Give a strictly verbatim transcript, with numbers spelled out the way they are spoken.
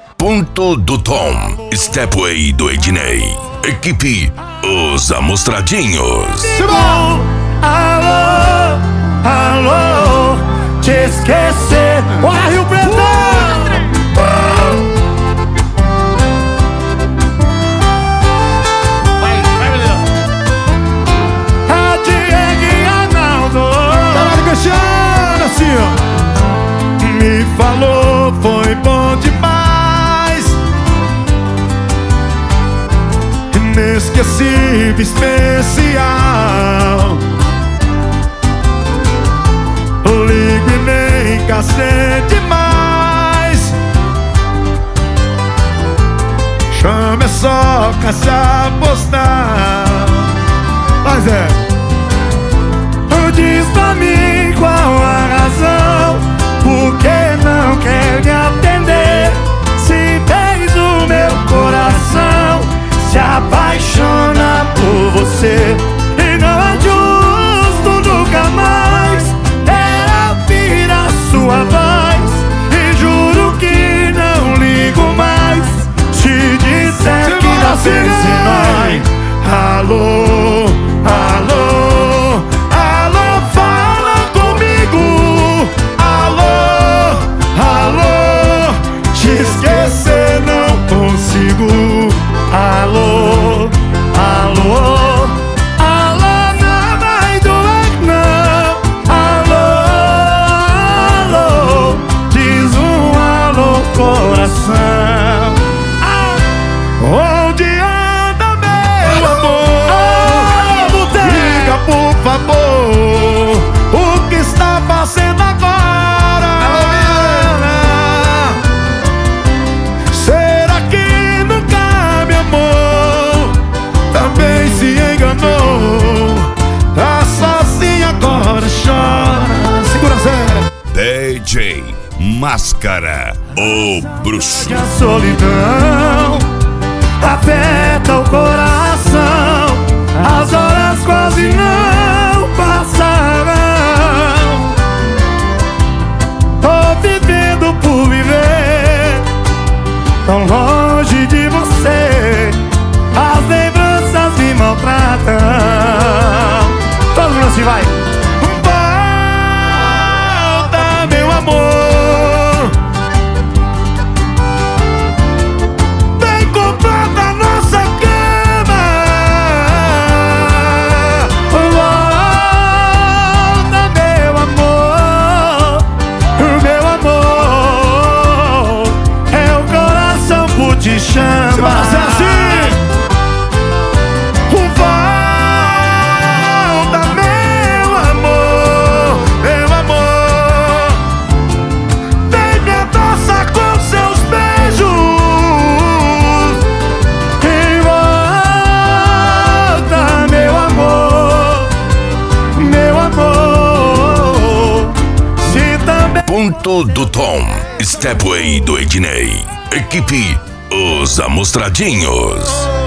Ponto do Tom, Stepway do Ednei. Equipe Os Amostradinhos. Alô, alô, te esquecer. Olha Rio Preto. Vai, vai, menino. A Diego e Arnaldo. Caralho, Cristiano, assim, ó. Me falou, foi bom demais. Inesquecível, especial. Ligo e nem cacete mais. Chama é só caixa postal. Mas é. Diz pra mim qual a razão, por que não quer me atender? Se tens o meu coração, se apaixona por você. E não é justo nunca mais ela ouvir a sua voz. E juro que não ligo mais se disser Se que não assim, pensa em nós. Alô, alô, alô, fala comigo. Alô, alô, te esquecer não consigo. Alô, alô, alô, não vai doer não. Alô, alô, diz um alô, coração. Onde anda meu amor? Liga por favor, o que está fazendo agora? Será que nunca me amou? Também se enganou. Tá sozinha agora, chora. Segura Zé. D J Máscara, o bruxo. Que a solidão aperta o coração. As horas quase não passarão. Tô vivendo por viver, tão longe de você. As lembranças me maltratam. Todo mundo assim vai. Volta, meu amor. Vem comprar da nossa cama. Volta, meu amor. Meu amor. É o coração por te chamar. Se vai ser assim. Volta, meu amor. Meu amor. Vem me abraçar com seus beijos. E volta, meu amor. Meu amor. Se também Ponto do Tom, Stepway do Ednei. Equipe Os Amostradinhos.